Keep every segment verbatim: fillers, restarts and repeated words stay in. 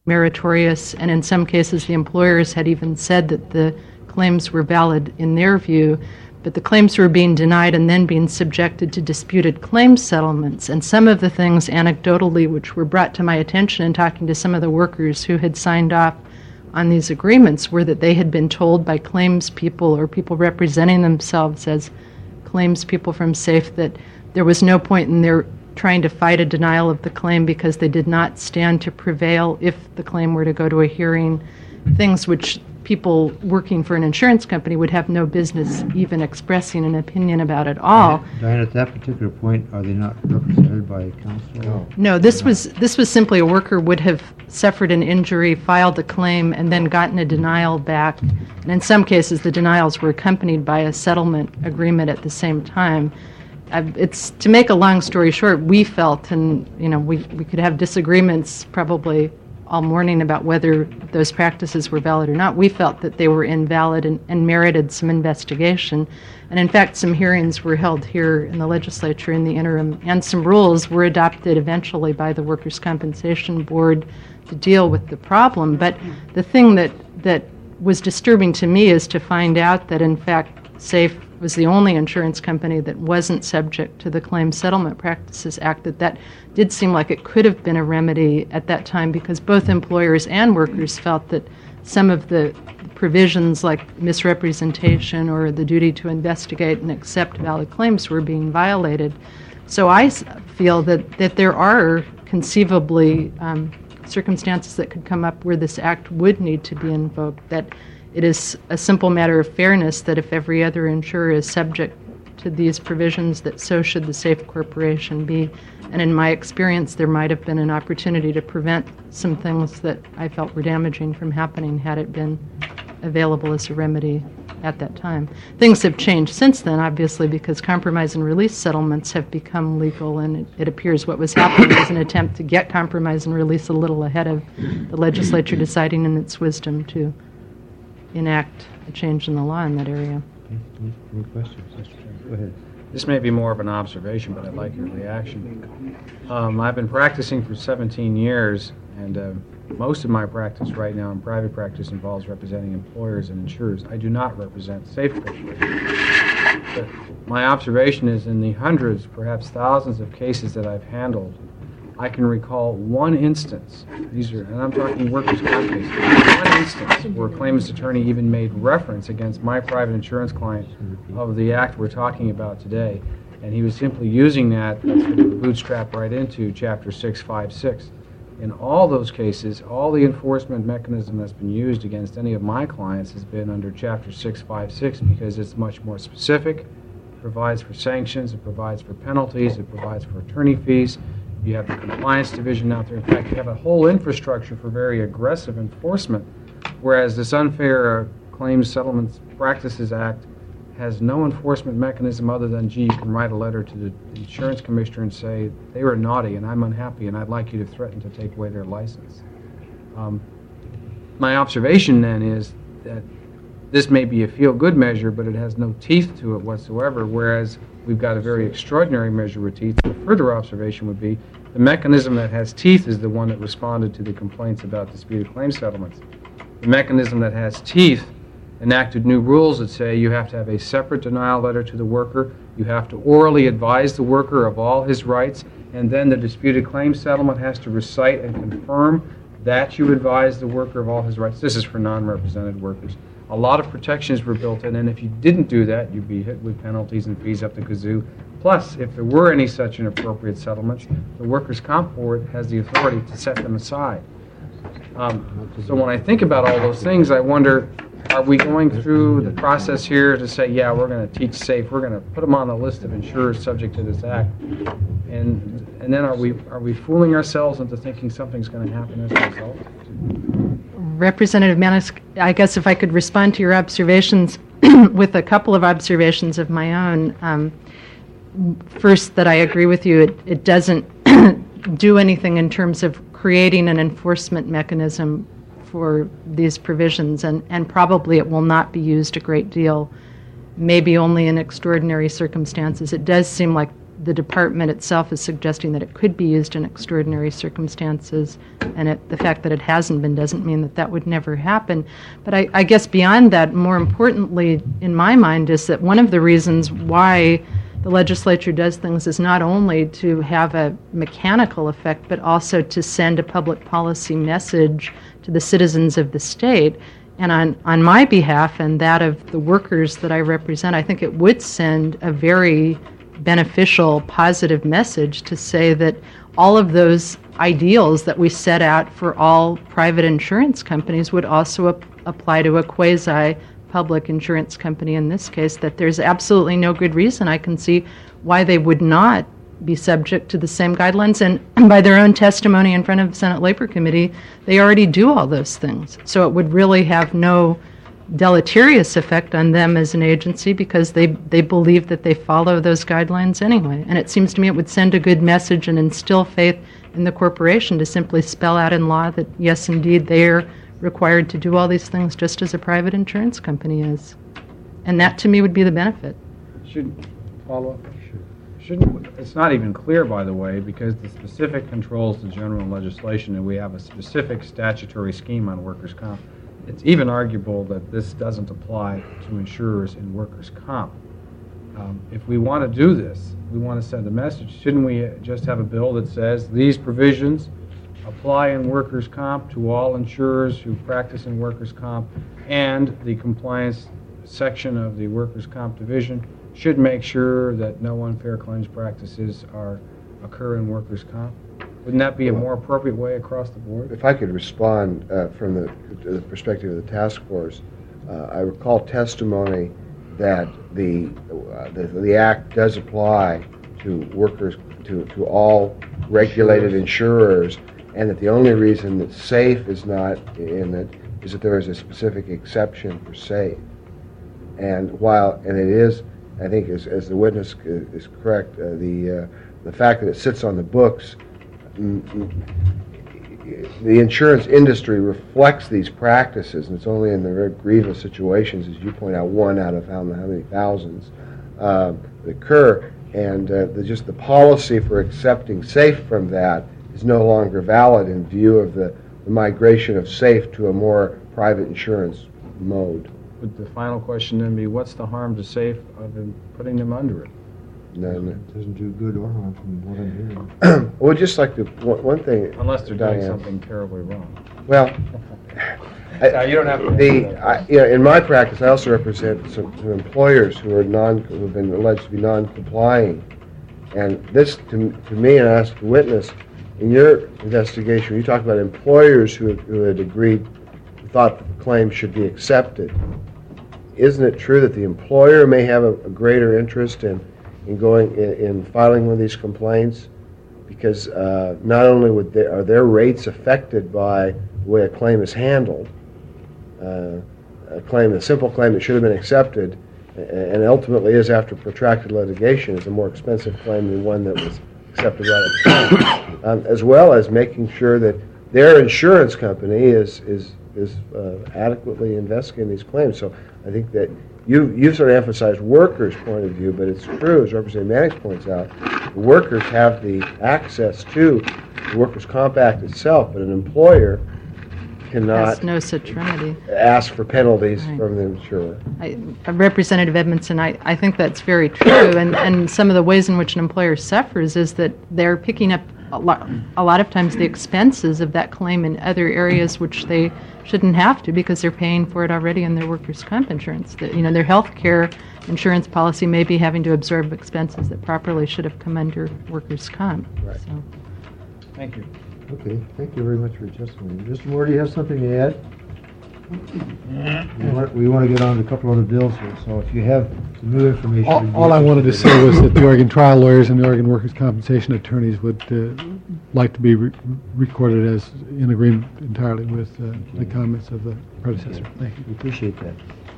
meritorious, and in some cases the employers had even said that the claims were valid in their view, but the claims were being denied and then being subjected to disputed claims settlements. And some of the things anecdotally which were brought to my attention in talking to some of the workers who had signed off on these agreements were that they had been told by claims people or people representing themselves as claims people from SAFE that there was no point in their trying to fight a denial of the claim because they did not stand to prevail if the claim were to go to a hearing, things which people working for an insurance company would have no business even expressing an opinion about at all. Diane, at that particular point, are they not represented by counsel? No. No, this was this was simply a worker would have suffered an injury, filed a claim, and then gotten a denial back. And in some cases, the denials were accompanied by a settlement agreement at the same time. Uh, it's to make a long story short, we felt, and you know, we, we could have disagreements probably all morning about whether those practices were valid or not. We felt that they were invalid and, and merited some investigation. And in fact, some hearings were held here in the legislature in the interim, and some rules were adopted eventually by the Workers' Compensation Board to deal with the problem. But the thing that, that was disturbing to me is to find out that, in fact, SAFE was the only insurance company that wasn't subject to the Claims Settlement Practices Act, that that did seem like it could have been a remedy at that time because both employers and workers felt that some of the provisions like misrepresentation or the duty to investigate and accept valid claims were being violated. So I s- feel that, that there are conceivably um, circumstances that could come up where this act would need to be invoked, that it is a simple matter of fairness that if every other insurer is subject to these provisions, that so should the SAFE Corporation be. And in my experience, there might have been an opportunity to prevent some things that I felt were damaging from happening had it been available as a remedy at that time. Things have changed since then, obviously, because compromise and release settlements have become legal, and it, it appears what was happening was an attempt to get compromise and release a little ahead of the legislature deciding in its wisdom to enact a change in the law in that area. Any, any questions? Go ahead. This may be more of an observation, but I'd like your reaction. Um, I've been practicing for seventeen years, and uh, most of my practice right now in private practice involves representing employers and insurers. I do not represent SAFE Corporation. But my observation is in the hundreds, perhaps thousands of cases that I've handled, I can recall one instance, these are, and I'm talking workers' comp cases, one instance where a claimant's attorney even made reference against my private insurance client of the act we're talking about today. And he was simply using that to bootstrap right into Chapter six five six. In all those cases, all the enforcement mechanism that's been used against any of my clients has been under Chapter six five six because it's much more specific, it provides for sanctions, it provides for penalties, it provides for attorney fees. You have the compliance division out there. In fact, you have a whole infrastructure for very aggressive enforcement, whereas this Unfair uh, Claims Settlements Practices Act has no enforcement mechanism other than, gee, you can write a letter to the insurance commissioner and say, they were naughty and I'm unhappy and I'd like you to threaten to take away their license. Um, my observation then is that this may be a feel-good measure, but it has no teeth to it whatsoever, whereas we've got a very extraordinary measure with teeth. The further observation would be the mechanism that has teeth is the one that responded to the complaints about disputed claim settlements. The mechanism that has teeth enacted new rules that say you have to have a separate denial letter to the worker, you have to orally advise the worker of all his rights, and then the disputed claim settlement has to recite and confirm that you advise the worker of all his rights. This is for non-represented workers. A lot of protections were built in, and if you didn't do that, you'd be hit with penalties and fees up the kazoo. Plus, if there were any such inappropriate settlements, the Workers' Comp Board has the authority to set them aside. Um, so when I think about all those things, I wonder, are we going through the process here to say, yeah, we're going to teach SAFE, we're going to put them on the list of insurers subject to this act, and and then are we are we fooling ourselves into thinking something's going to happen as a result? Representative Manis, I guess if I could respond to your observations with a couple of observations of my own. Um, first, that I agree with you, it, it doesn't do anything in terms of creating an enforcement mechanism for these provisions, and, and probably it will not be used a great deal, maybe only in extraordinary circumstances. It does seem like the department itself is suggesting that it could be used in extraordinary circumstances, and it, the fact that it hasn't been doesn't mean that that would never happen. But I, I guess beyond that, more importantly in my mind, is that one of the reasons why the legislature does things is not only to have a mechanical effect, but also to send a public policy message to the citizens of the state. And on, on my behalf and that of the workers that I represent, I think it would send a very beneficial, positive message to say that all of those ideals that we set out for all private insurance companies would also ap- apply to a quasi-public insurance company in this case, that there's absolutely no good reason I can see why they would not be subject to the same guidelines. And by their own testimony in front of the Senate Labor Committee, they already do all those things. So it would really have no deleterious effect on them as an agency because they, they believe that they follow those guidelines anyway. And it seems to me it would send a good message and instill faith in the corporation to simply spell out in law that, yes, indeed, they're required to do all these things just as a private insurance company is. And that, to me, would be the benefit. Should follow up? Shouldn't, it's not even clear, by the way, because the specific controls the general legislation, and we have a specific statutory scheme on workers' comp. It's even arguable that this doesn't apply to insurers in workers' comp. Um, if we want to do this, we want to send a message, shouldn't we just have a bill that says these provisions apply in workers' comp to all insurers who practice in workers' comp, and the compliance section of the workers' comp division should make sure that no unfair claims practices are occur in workers' comp? Wouldn't that be a more appropriate way across the board? If I could respond uh, from the, the perspective of the task force, uh, I recall testimony that the, uh, the the act does apply to workers, to, to all regulated insurers, and that the only reason that SAFE is not in it is that there is a specific exception for SAFE. And while, and it is, I think, as, as the witness is, is correct, uh, the uh, the fact that it sits on the books, mm, mm, the insurance industry reflects these practices, and it's only in the very grievous situations, as you point out, one out of how, how many thousands uh, that occur, and uh, the, just the policy for accepting SAFE from that is no longer valid in view of the, the migration of SAFE to a more private insurance mode. Would the final question then be, what's the harm to SAFE of in putting them under it? No, no. It doesn't do good or harm from what I'm hearing. Well, just like the one, one thing, Unless they're doing Diane. something terribly wrong. Well, No, you don't have to the answer that. I, you know, in my practice, I also represent some, some employers who are non who have been alleged to be non-complying, and this to, to me, and I asked the witness in your investigation, you talked about employers who had, who had agreed, thought that the claim should be accepted. Isn't it true that the employer may have a, a greater interest in, in going in, in filing one of these complaints, because uh, not only would they, are their rates affected by the way a claim is handled, uh, a claim, a simple claim that should have been accepted, and ultimately is, after protracted litigation, is a more expensive claim than one that was accepted right at the time, um, as well as making sure that their insurance company is is is uh, adequately investigating these claims. So I think that you you sort of emphasized workers' point of view, but it's true, as Representative Mannix points out, the workers have the access to the Workers' Comp Act itself, but an employer cannot There's no such remedy. ask for penalties Right. from the insurer. I, Representative Edmondson, I, I think that's very true, and, and some of the ways in which an employer suffers is that they're picking up a lot, a lot of times the expenses of that claim in other areas which they shouldn't have to because they're paying for it already in their workers' comp insurance. The, you know, their health care insurance policy may be having to absorb expenses that properly should have come under workers' comp. Right. So. Thank you. Okay, thank you very much for your testimony. Mister Moore, do you have something to add? We want, we want to get on to a couple other bills here, so if you have some new information... All, we'd be all I wanted to interested say in. was that the Oregon trial lawyers and the Oregon workers' compensation attorneys would uh, like to be re- recorded as in agreement entirely with uh, the comments of the predecessor. Thank you. We appreciate that.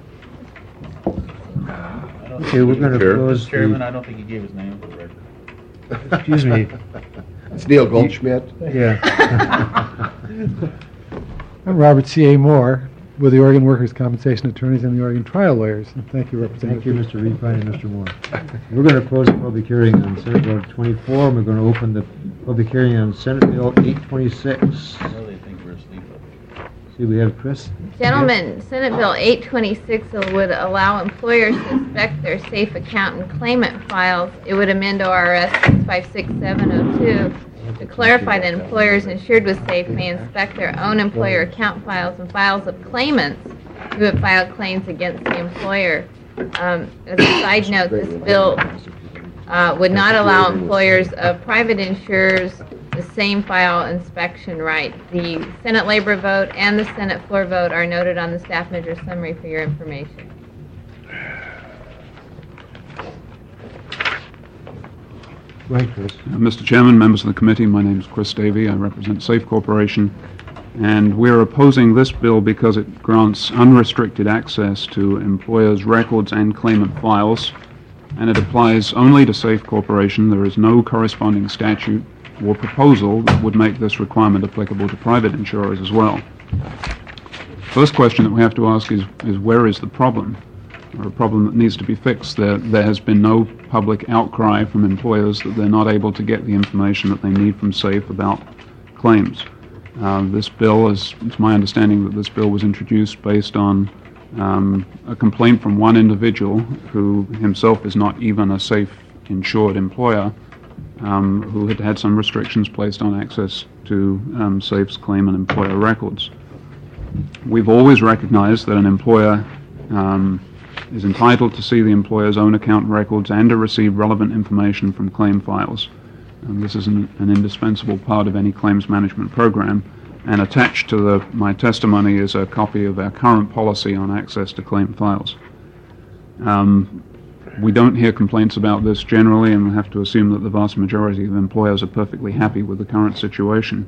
Okay, we're going to Chair. close Chairman, the... I don't think he gave his name for the record. Excuse me. It's Neil Goldschmidt. Yeah. I'm Robert C A. Moore, with the Oregon Workers' Compensation Attorneys and the Oregon Trial Lawyers. And thank you, Representative. Thank you, Mister Repine and Mister Moore. We're going to close the public hearing on Senate Bill twenty-four, and we're going to open the public hearing on Senate Bill eight twenty-six. I really think we're asleep. See, we have Chris. Gentlemen, Senate Bill eight twenty-six would allow employers to inspect their safe account and claimant files. It would amend O R S six five six seven oh two to clarify that employers insured with SAFE may inspect their own employer account files and files of claimants who have filed claims against the employer. Um, as a side note, this bill uh, would not allow employers of private insurers the same file inspection right. The Senate labor vote and the Senate floor vote are noted on the staff measure summary for your information. Go ahead, Chris. Uh, Mister Chairman, members of the committee, my name is Chris Davey. I represent SAFE Corporation, and we're opposing this bill because it grants unrestricted access to employers' records and claimant files, and it applies only to SAFE Corporation. There is no corresponding statute or proposal that would make this requirement applicable to private insurers as well. First question that we have to ask is, is where is the problem? Or a problem that needs to be fixed. There, there has been no public outcry from employers that they're not able to get the information that they need from SAFE about claims. Uh, this bill, is, it's my understanding that this bill was introduced based on um, a complaint from one individual who himself is not even a SAFE insured employer, um, who had had some restrictions placed on access to um, SAFE's claim and employer records. We've always recognized that an employer um, is entitled to see the employer's own account records and to receive relevant information from claim files. And this is an, an indispensable part of any claims management program. And attached to the, my testimony is a copy of our current policy on access to claim files. Um, we don't hear complaints about this generally, and we have to assume that the vast majority of employers are perfectly happy with the current situation.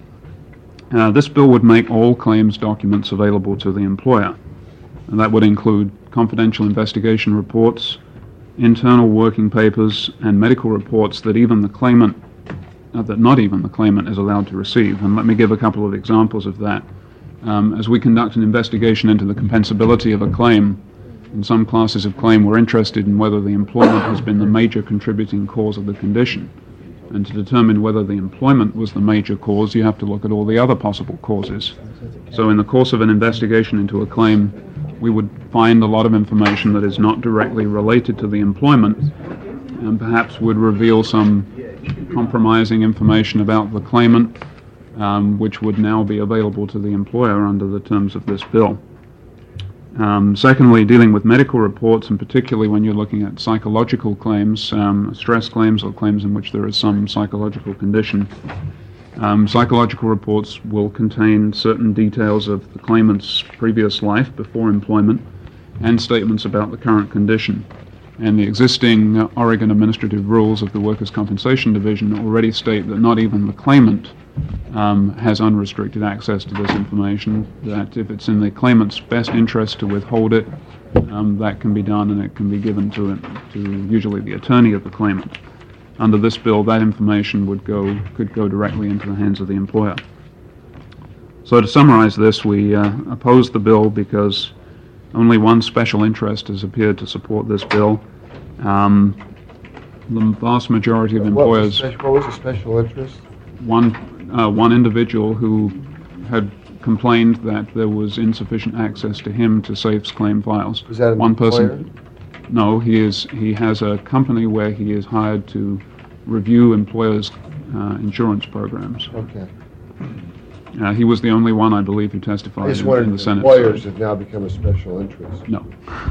Uh, this bill would make all claims documents available to the employer, and that would include confidential investigation reports, internal working papers, and medical reports that even the claimant, uh, that not even the claimant is allowed to receive. And let me give a couple of examples of that. Um, as we conduct an investigation into the compensability of a claim, in some classes of claim we're interested in whether the employment has been the major contributing cause of the condition. And to determine whether the employment was the major cause, you have to look at all the other possible causes. So in the course of an investigation into a claim, we would find a lot of information that is not directly related to the employment and perhaps would reveal some compromising information about the claimant, um, which would now be available to the employer under the terms of this bill. Um, secondly, dealing with medical reports, and particularly when you're looking at psychological claims, um, stress claims or claims in which there is some psychological condition, Um, psychological reports will contain certain details of the claimant's previous life before employment and statements about the current condition. And the existing uh, Oregon administrative rules of the Workers' Compensation Division already state that not even the claimant um, has unrestricted access to this information, that if it's in the claimant's best interest to withhold it, um, that can be done, and it can be given to, it, to usually the attorney of the claimant. Under this bill, that information would go could go directly into the hands of the employer. So to summarize this, we uh, oppose the bill because only one special interest has appeared to support this bill. Um, the vast majority of employers... What was, what was the special interest? One, uh, one individual who had complained that there was insufficient access to him to SAFE's claim files. Was that an one employer? person? No, he is. He has a company where he is hired to review employers' uh, insurance programs. Okay. Uh, he was the only one, I believe, who I testified just in, wondered in the if Senate. employers have now become a special interest. No.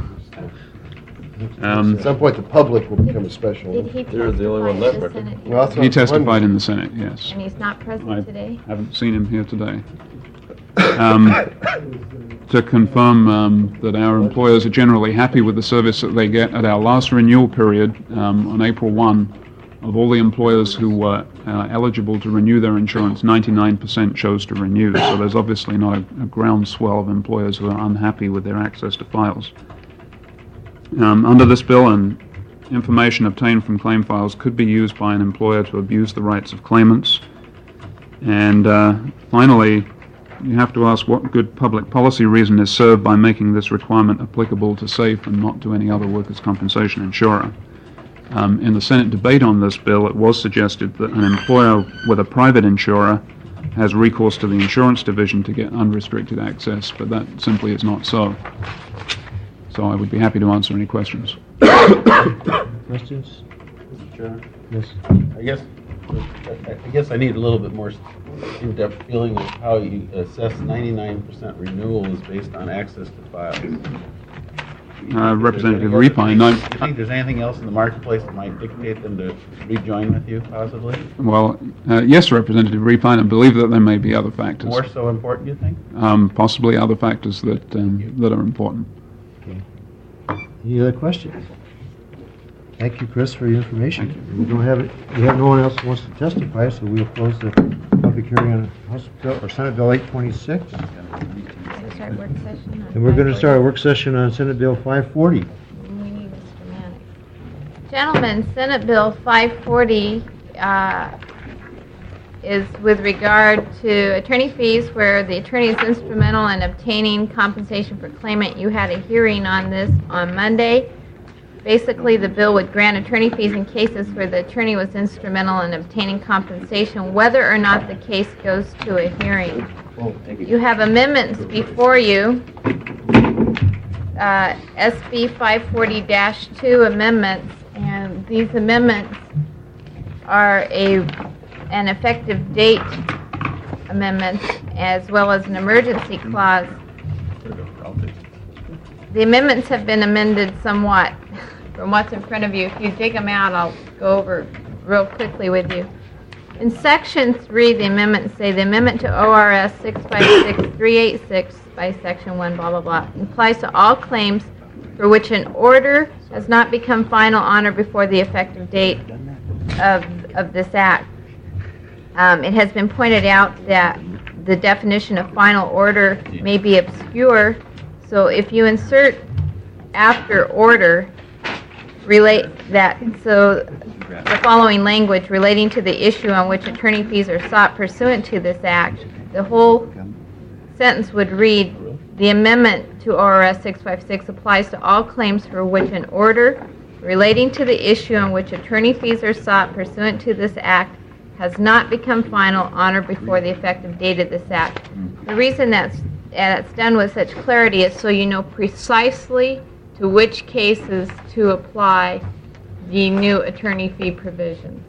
Um, At some point, the public will become a special Did interest. he They're the only one testify left, at the right? Senate? Well, that's what he I'm testified wondering. in the Senate, yes. And he's not present I today? haven't seen him here today. Um, to confirm um, that our employers are generally happy with the service that they get, at our last renewal period um, on April first, of all the employers who were uh, eligible to renew their insurance, ninety-nine percent chose to renew. So there's obviously not a, a groundswell of employers who are unhappy with their access to files. Um, under this bill, and information obtained from claim files could be used by an employer to abuse the rights of claimants. And uh, finally, you have to ask what good public policy reason is served by making this requirement applicable to SAFE and not to any other workers' compensation insurer. Um, in the Senate debate on this bill, it was suggested that an employer with a private insurer has recourse to the insurance division to get unrestricted access, but that simply is not so. So I would be happy to answer any questions. Questions? Mister Chairman, Yes. I guess, I I guess I need a little bit more in-depth feeling of how you assess ninety-nine percent renewals based on access to files. Uh, Representative Is there Repine, anything I, else- Do you think there's anything else in the marketplace that might dictate them to rejoin with you, possibly? well, uh, yes, Representative Repine, I believe that there may be other factors, More so important, you think? um, possibly other factors that um, that are important. Any other questions? Thank you, Chris, for your information. We don't have it, we have no one else who wants to testify, so we'll close the public hearing on House Bill, or Senate Bill eight twenty-six. Start work session on And we're going to five start a work session on Senate Bill five forty. forty. We need Mister Mannix. Gentlemen, Senate Bill five forty uh, is with regard to attorney fees where the attorney is instrumental in obtaining compensation for claimant. You had a hearing on this on Monday. Basically, the bill would grant attorney fees in cases where the attorney was instrumental in obtaining compensation, whether or not the case goes to a hearing. You have amendments before you, uh, S B five forty dash two amendments, and these amendments are a, an effective date amendment as well as an emergency clause. The amendments have been amended somewhat from what's in front of you. If you dig them out, I'll go over real quickly with you. In Section three, the amendments say the amendment to O R S six five six three eight six by Section one, blah, blah, blah, applies to all claims for which an order has not become final on or before the effective date of, of this act. Um, it has been pointed out that the definition of final order may be obscure, so if you insert after order, relate that, so the following language relating to the issue on which attorney fees are sought pursuant to this act, the whole sentence would read, the amendment to O R S six five six applies to all claims for which an order relating to the issue on which attorney fees are sought pursuant to this act has not become final on or before the effective date of this act. The reason that's, that's done with such clarity is so you know precisely to which cases to apply the new attorney fee provisions.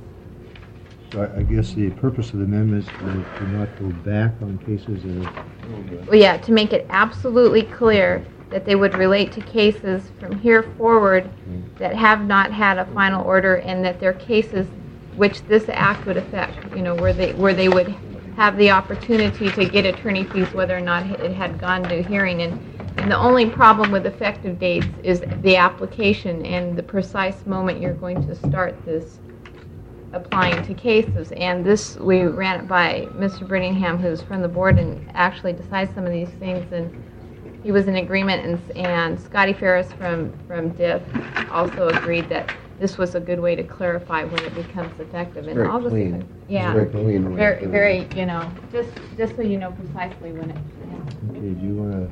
So I- I guess the purpose of the amendment is to to not go back on cases that are, Well, yeah, to make it absolutely clear that they would relate to cases from here forward that have not had a final order and that they're cases which this act would affect, you know, where they, where they would have the opportunity to get attorney fees whether or not it had gone to hearing. And, and the only problem with effective dates is the application and the precise moment you're going to start this applying to cases. And this, we ran it by Mister Brittingham, who's from the board and actually decides some of these things, and he was in agreement, and, and Scotty Ferris from, from D I F also agreed that this was a good way to clarify when it becomes effective. And Very all this- clean. Yeah. Very clean way Very, of doing very, it. you know, just, just so you know precisely when it, yeah. okay, do you want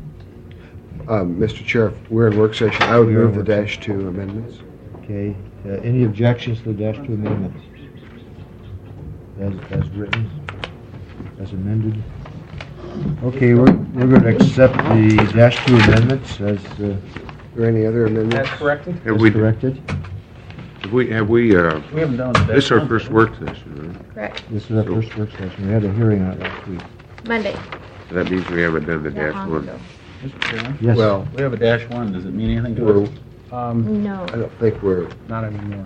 Um, Mister Chair, if we're in work session, I would We are in move the work dash two amendments. to, okay, uh, any objections to the dash two amendments? As, as written, as amended? Okay, we're, we're going to accept the dash two amendments as, uh, Are there any other amendments? As corrected? as Have we, corrected. have we, have we, uh, We haven't done it. this is our first work session, right? Correct. This is our first work session. We had a hearing on it last week. Monday. So that means we haven't done the Not dash long one. ago. Mister Chairman, Yes. Well, we have a dash one, does it mean anything to we're, us? Um, No. I don't think we're, not anymore.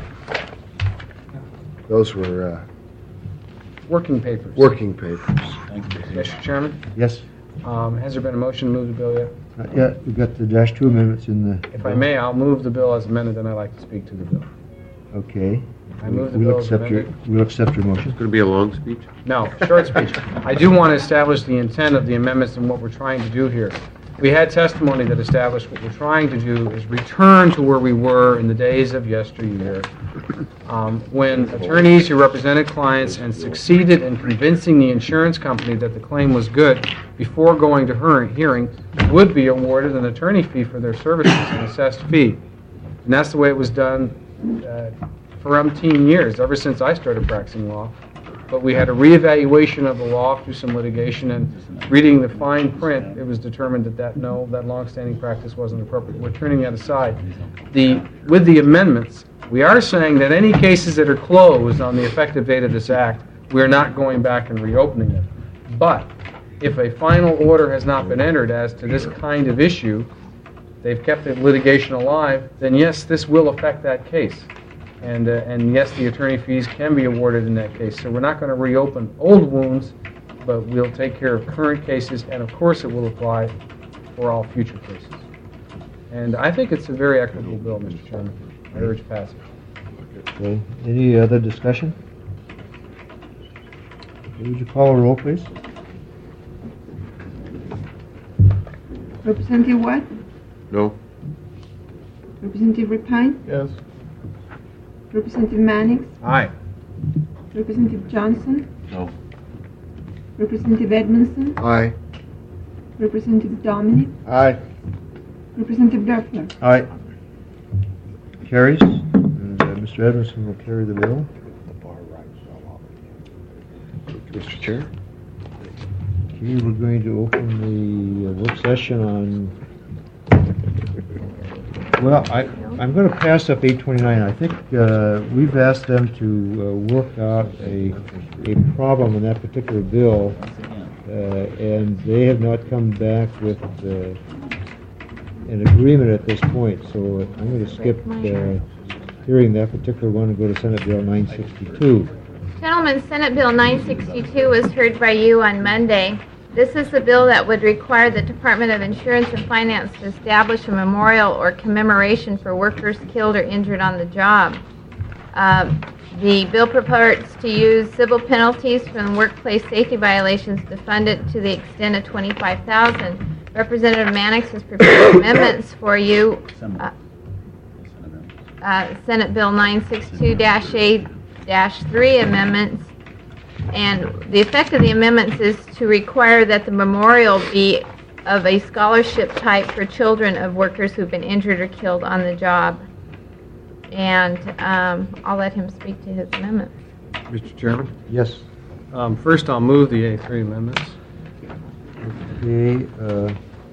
those were uh, Working papers. working papers. Thank you. Mister Chairman, Yes, um, has there been a motion to move the bill yet? not yet. We've got the dash two amendments in the. If I may, I'll move the bill as amended, then I'd like to speak to the bill. Okay. I move the We'll bill as accept your, amended. we'll accept your motion. It's going to be a long speech? No, short speech. I do want to establish the intent of the amendments and what we're trying to do here. we had testimony that established what we're trying to do is return to where we were in the days of yesteryear, um, when attorneys who represented clients and succeeded in convincing the insurance company that the claim was good before going to her hearing would be awarded an attorney fee for their services, an assessed fee. And that's the way it was done uh, for umpteen years, ever since I started practicing law. But we had a reevaluation of the law through some litigation, and reading the fine print, it was determined that, that no, that longstanding practice wasn't appropriate. We're turning that aside. The, with the amendments, we are saying that any cases that are closed on the effective date of this act, we are not going back and reopening them. But if a final order has not been entered as to this kind of issue, they've kept the litigation alive, then yes, this will affect that case. And, uh, and yes, the attorney fees can be awarded in that case. So we're not going to reopen old wounds, but we'll take care of current cases, and of course it will apply for all future cases. And I think it's a very equitable bill, Mister Chairman. I urge passage. Okay. Any other discussion? Okay, would you call a roll, please? Representative Watt? No? Representative Rapine? Yes. Representative Mannix? Aye. Representative Johnson? No. Representative Edmondson? Aye. Representative Dominic? Aye. Representative Duffler? Aye. Carries. And uh, Mister Edmondson will carry the bill. Mister Chair? Okay, we're going to open the uh, work session on, well, I, I'm going to pass up eight twenty-nine. I think uh, we've asked them to uh, work out a, a problem in that particular bill, uh, and they have not come back with uh, an agreement at this point. So I'm going to skip uh, hearing that particular one and go to Senate Bill nine sixty-two. Gentlemen, Senate Bill nine sixty-two was heard by you on Monday. This is the bill that would require the Department of Insurance and Finance to establish a memorial or commemoration for workers killed or injured on the job. Uh, the bill purports to use civil penalties from workplace safety violations to fund it to the extent of twenty-five thousand dollars. Representative Mannix has prepared amendments for you. Uh, uh, Senate Bill nine sixty-two dash A dash three amendments. And the effect of the amendments is to require that the memorial be of a scholarship type for children of workers who've been injured or killed on the job. And um, I'll let him speak to his amendments. Mister Chairman? Yes. Um, first, I'll move the A three amendments. Okay. Uh,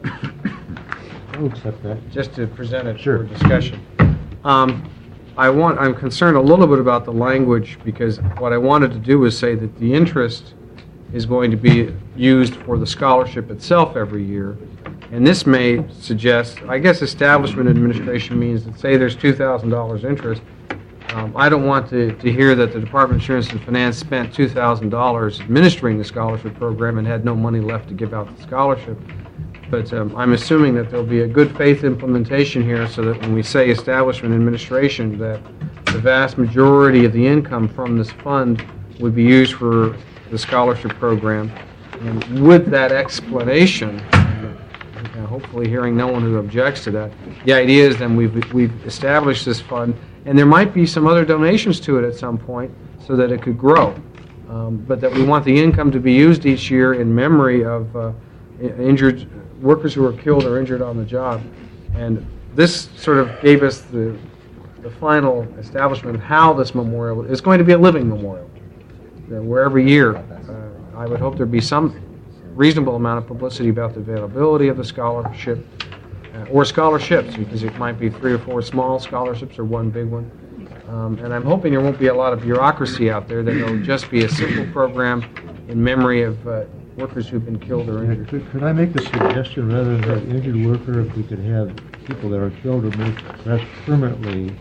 I'll accept that. Just to present it Sure. for discussion. Um, I want, I'm concerned a little bit about the language, because what I wanted to do was say that the interest is going to be used for the scholarship itself every year. And this may suggest, I guess establishment administration means that, say there's two thousand dollars interest. Um, I don't want to, to hear that the Department of Insurance and Finance spent two thousand dollars administering the scholarship program and had no money left to give out the scholarship. But um, I'm assuming that there'll be a good faith implementation here, so that when we say establishment administration, that the vast majority of the income from this fund would be used for the scholarship program. And with that explanation, uh, hopefully hearing no one who objects to that, the idea is then we've, we've established this fund, and there might be some other donations to it at some point so that it could grow. Um, but that we want the income to be used each year in memory of uh, injured workers who were killed or injured on the job. And this sort of gave us the, the final establishment of how this memorial is going to be a living memorial, uh, where every year uh, I would hope there'd be some reasonable amount of publicity about the availability of the scholarship, uh, or scholarships, because it might be three or four small scholarships or one big one. Um, and I'm hoping there won't be a lot of bureaucracy out there, that it'll just be a simple program in memory of uh, workers who've been killed or injured. Could, could I make a suggestion, rather than an injured worker, if we could have people that are killed or maybe perhaps permanently,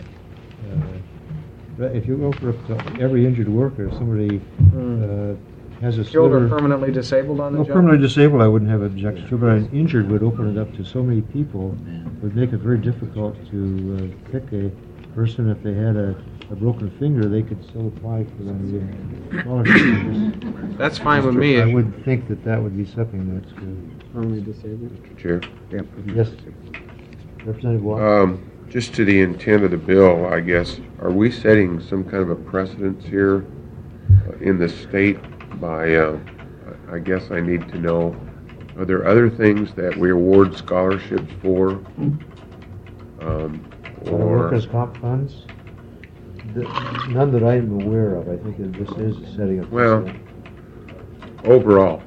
uh, if you offer up to every injured worker, if somebody Mm. uh, has a Killed or sliver- permanently disabled on the Well, job? permanently disabled, I wouldn't have objection to, but an injured would open it up to so many people, would make it very difficult to uh, pick a person. If they had a, a broken finger, they could still apply for the scholarship. That's fine with me. I would think that that would be something that's good. Permanently disabled? Mister Chair? Yes. Representative Watt? Um, just to the intent of the bill, I guess, are we setting some kind of a precedence here uh, in the state by, uh, I guess I need to know, are there other things that we award scholarships for? Um, Uh, or, Workers' comp funds? The- None that I'm aware of. I think that this is setting a well, precedent. overall?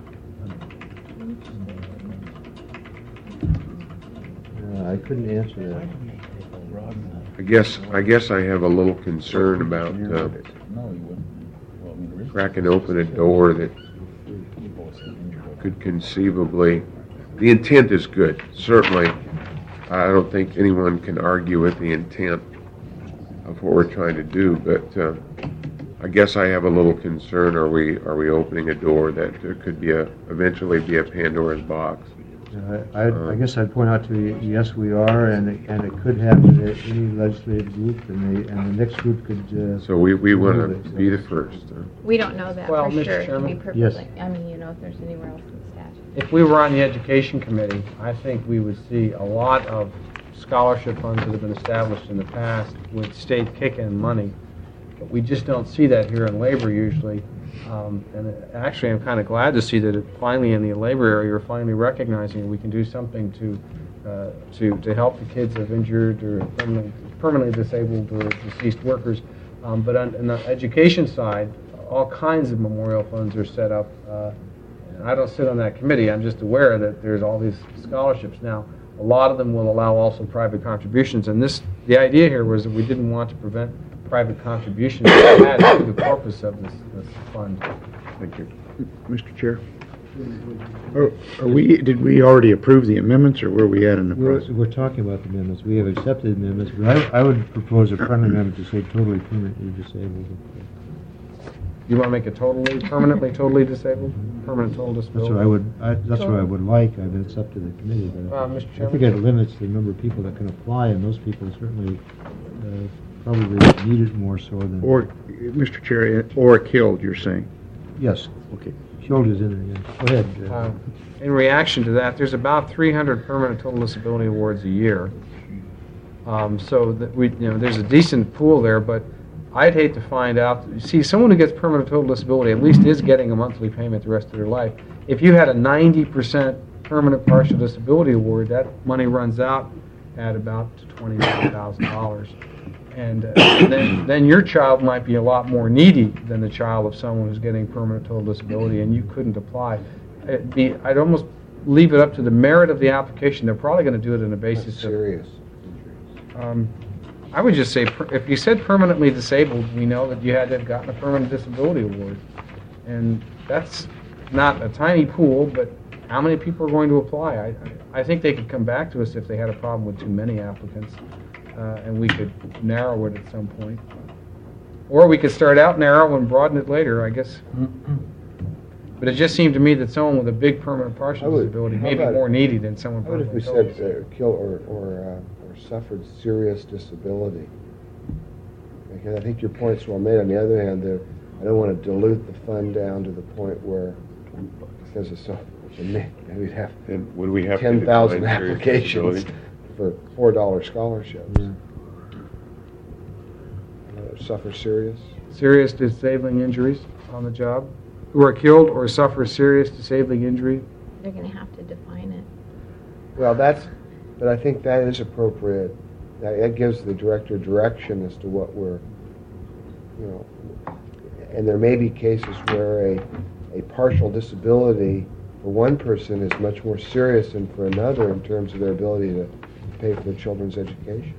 Uh, I couldn't answer that. I guess, I guess I have a little concern about uh, cracking open a door that could conceivably, the intent is good, certainly. I don't think anyone can argue with the intent of what we're trying to do, but uh, I guess I have a little concern, are we, are we opening a door that there could be a, eventually be a Pandora's box? Uh, I, I guess I'd point out to you, yes, we are, and it, and it could happen to any legislative group, and the, and the next group could, uh... So we, we want to remove it, be so. the first, huh? We don't know that Well, for Mister sure, to Chairman? be perfectly, Yes. I mean, you know, if there's anywhere else in the statute. If we were on the education committee, I think we would see a lot of scholarship funds that have been established in the past with state kicking money. But we just don't see that here in labor usually. Um, and it- actually, I'm kind of glad to see that it finally in the labor area, you're finally recognizing we can do something to, uh, to, to help the kids of injured or permanently, permanently disabled or deceased workers. Um, but on, on the education side, all kinds of memorial funds are set up. Uh, and I don't sit on that committee. I'm just aware that there's all these scholarships. Now, a lot of them will allow also private contributions. And this, the idea here was that we didn't want to prevent private contributions added to the corpus of this, this fund. Thank you. Mister Chair? Are are we, did we already approve the amendments, or where are we at in the We're, process? we're talking about the amendments. We have accepted amendments, but I, I would propose a friendly amendment to say totally permanently disabled. You want to make it totally, permanently, totally disabled? Permanent total That's disability? what I would, I, that's what I would like. I mean, it's up to the committee, but Uh, Mister I Chairman? think it limits the number of people that can apply, and those people certainly, uh, probably need it more so than... Or, Mister Chair, or killed, you're saying? Yes, Okay. Killed is in there, yeah. Go ahead. uh, Uh, In reaction to that, there's about three hundred permanent total disability awards a year. Um, So that we, you know, there's a decent pool there, but I'd hate to find out, see, someone who gets permanent total disability at least is getting a monthly payment the rest of their life. If you had a ninety percent permanent partial disability award, that money runs out at about twenty-nine thousand dollars. And uh, then, then your child might be a lot more needy than the child of someone who's getting permanent total disability, and you couldn't apply. It'd be, I'd almost leave it up to the merit of the application. They're probably going to do it on a basis of... Serious. Um, I would just say, per- if you said permanently disabled, we know that you had to have gotten a permanent disability award. And that's not a tiny pool, but how many people are going to apply? I, I I think they could come back to us if they had a problem with too many applicants, uh, and we could narrow it at some point. Or we could start out narrow and broaden it later, I guess. But it just seemed to me that someone with a big permanent I partial would- disability how may be about- more needy than someone How about if we permanently said total. uh, kill or, or, uh, or suffered serious disability? Because I think your point's well made. On the other hand, there, I don't want to dilute the fund down to the point where, because it's so, it's a mi- we'd have And would we have to ten thousand define serious applications disability? for four dollar scholarships. Yeah. Uh, Suffer serious? Serious disabling injuries on the job, who are killed or suffer serious disabling injury. They're going to have to define it. Well, that's, but I think that is appropriate. That, that gives the director direction as to what we're, you know, and there may be cases where a, a partial disability for one person is much more serious than for another in terms of their ability to pay for their children's education.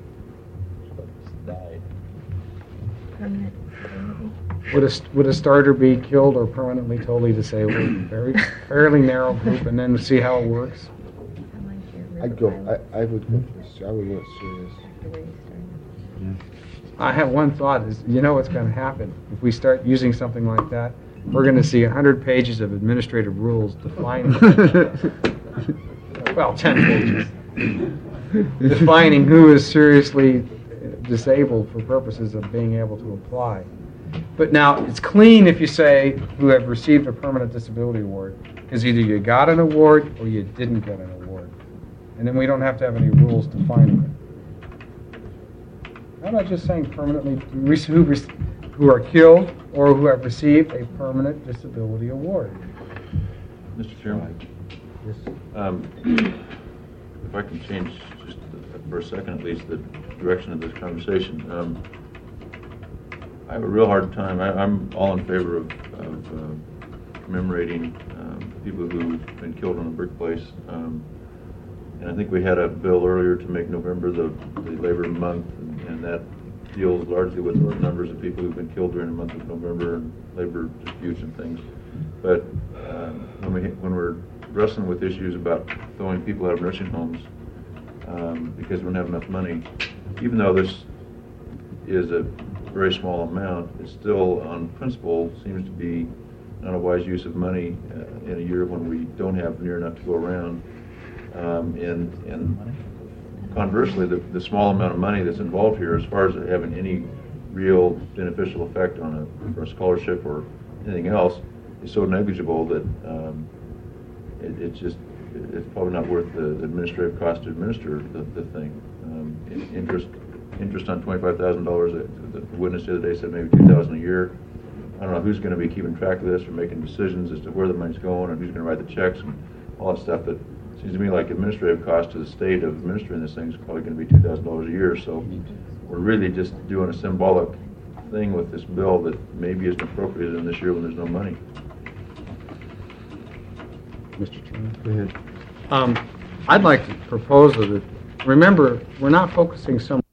Permanent disability. Would a, would a starter be killed or permanently totally disabled? Very, fairly narrow group, and then see how it works. I like your I'd go, river I, I would go for this, I would go serious. pilot, where you started. I have one thought, is you know what's going to happen. If we start using something like that, we're going to see one hundred pages of administrative rules defining, well, ten pages, defining who is seriously disabled for purposes of being able to apply. But now, it's clean if you say who have received a permanent disability award, because either you got an award or you didn't get an award. And then we don't have to have any rules defining it. I'm not just saying permanently, who, rec- who are killed or who have received a permanent disability award. Mister Chairman, Yes. um, if I can change just for a second at least the direction of this conversation. Um, I have a real hard time, I, I'm all in favor of, of uh, commemorating um, people who've been killed on a brick place. Um, and I think we had a bill earlier to make November the, the Labor Month, and, and that deals largely with the numbers of people who've been killed during the month of November and labor disputes and things. But um, when, we, when we're wrestling with issues about throwing people out of nursing homes um, because we don't have enough money, even though this is a very small amount, it still, on principle, seems to be not a wise use of money uh, in a year when we don't have near enough to go around. Um, and, and conversely, the, the small amount of money that's involved here, as far as having any real beneficial effect on a, for a scholarship or anything else, is so negligible that um, it, it's just it's probably not worth the, the administrative cost to administer the, the thing. Um, interest interest on twenty-five thousand dollars. The witness the other day said maybe two thousand a year. I don't know who's going to be keeping track of this or making decisions as to where the money's going and who's going to write the checks and all that stuff. But it seems to me like administrative cost to the state of administering this thing is probably going to be two thousand dollars a year. So we're really just doing a symbolic thing with this bill that maybe isn't appropriate in this year when there's no money. Mister Chairman, go ahead. Um, I'd like to propose that, remember, we're not focusing so